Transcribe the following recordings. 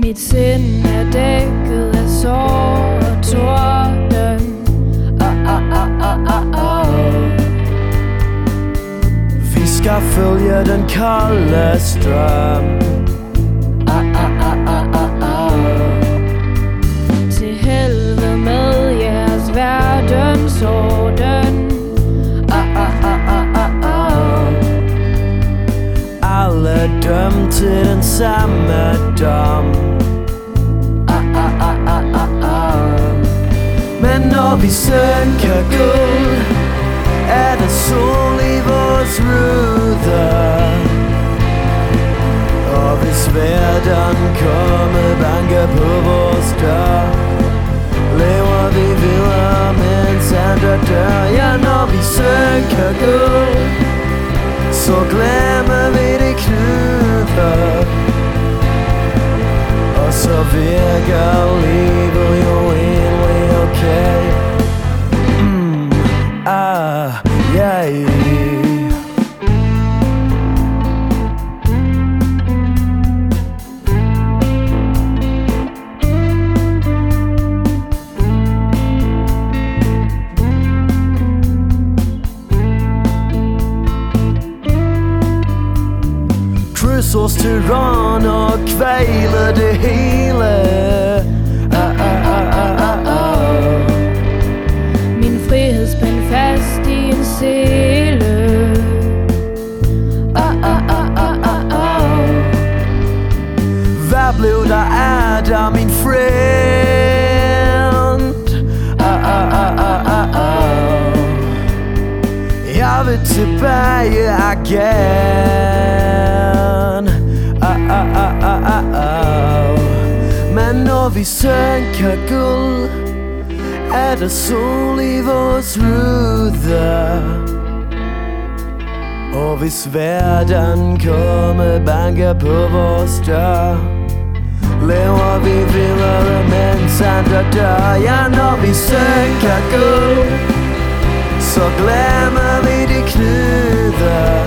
Mit sind er dækket af sorg og torden. Vi skal følge den kolde strøm. Til helvede med jeres verdensorden. Alle dømt til den samme dom. Men når vi synker guld, er der sol i vores ruder. Og hvis verden kommer banker på vores dør, lever vi videre, mens andre dør. Ja, når vi synker guld, så glemmer vi det knuder. Og så virker livet jo egentlig okay. Yeah. Krydsors tyrann og kvæler det hele. Min frihed spændt fast i en sele. Hvad blev der af dig, min friend? Jeg vil tilbage igen. Men når vi synker guld, er der sol i vores ruder. Og hvis verden kommer banker på vores dør, lever vi videre, mens andre dør. Ja, når vi synker guld, så glemmer vi de knuder.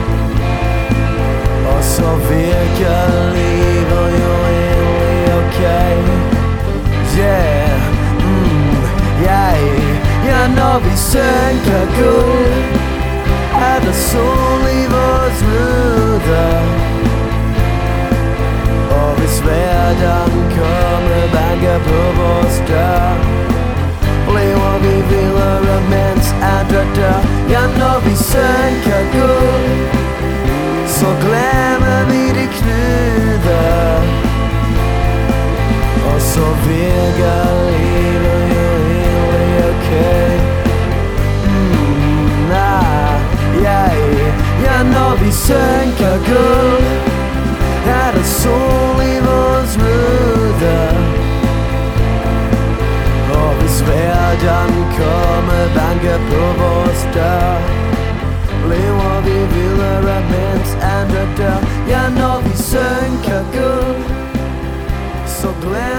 Og så virker livet jo egentlig okay. Yeah, yeah. Ja, når vi synker guld, er der sol i vores ruder. Og hvis verden kommer banker på vores dør, lever vi videre, mens andre dør. Ja, når vi synker guld, så glemmer vi de knuder. Og så virker livet jo egentlig okay. Ja, når vi synker guld, er der sol i vores ruder. Og hvis verden kommer banker på vores dør, lever vi videre, mens andre dør. Ja, når vi synker guld, så glemmer